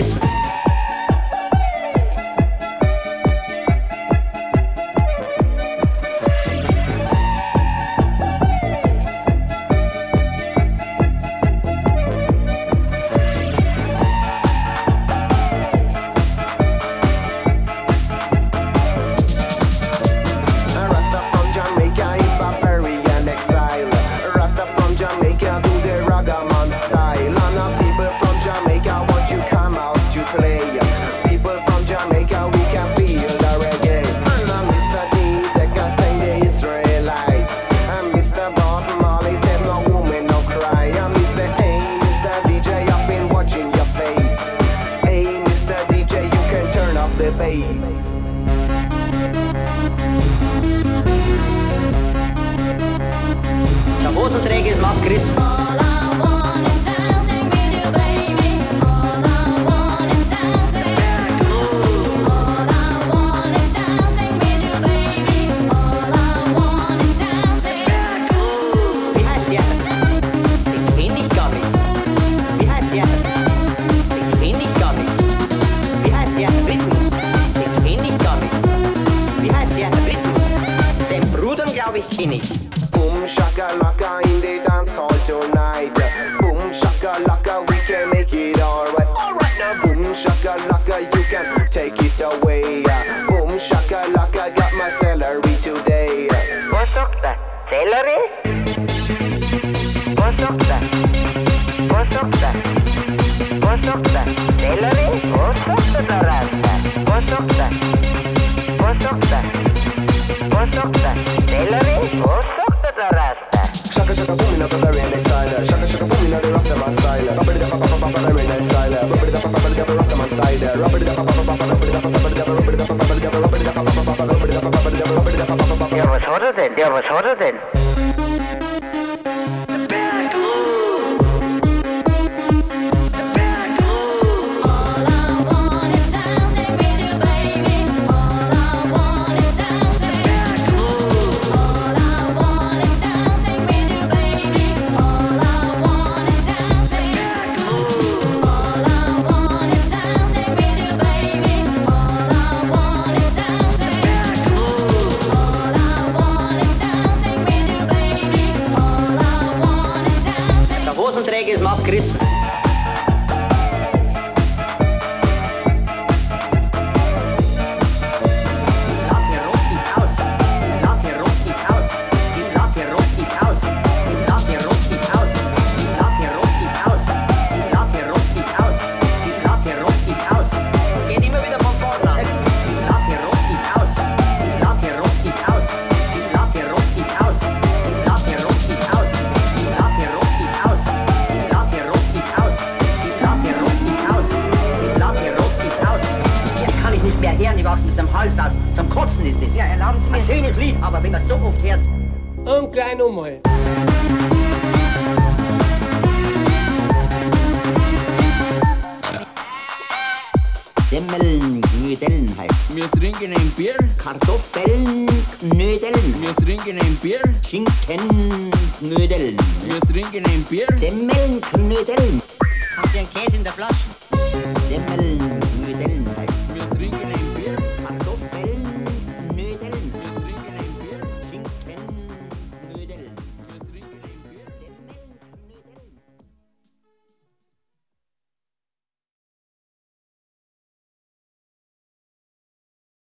Chris. Der Hosenträger ist Matt Chris. Boom shakalaka in the dance hall tonight. Boom shakalaka, we can make it alright. Alright now, boom shakalaka, you can take it away. Boom shakalaka, got my celery today. What's up that? Celery? What's up that? What's up that? What's up that? Celery? What's up the rasta? What's up that? What's up that? What's up that? Celery? What's up the rasta? Shaka shaka boom in the very next style. Shaka shaka boom in the Rastaman style. Rubber the papa papa very next style. Rubber the papa papa the Rastaman style. Rubber the papa papa rubber the papa rubber the papa rubber the papa rubber the papa rubber the papa rubber the papa. Yeah, was hotter than? Yeah, was hotter than? Der Hosenträger ist Matt Chris. Die wachsen bis am Hals aus. Zum Kotzen ist es. Ja, erlauben Sie mir. Ein schönes Lied, aber wenn man es so oft hört. Und gleich nochmal. Semmeln, Knödeln halt. Wir trinken ein Bier. Kartoffeln, Knödeln. Wir trinken ein Bier. Schinken, Knödeln. Wir trinken ein Bier. Semmeln, Knödeln. Haben Sie einen Käse in der Flasche? Semmeln,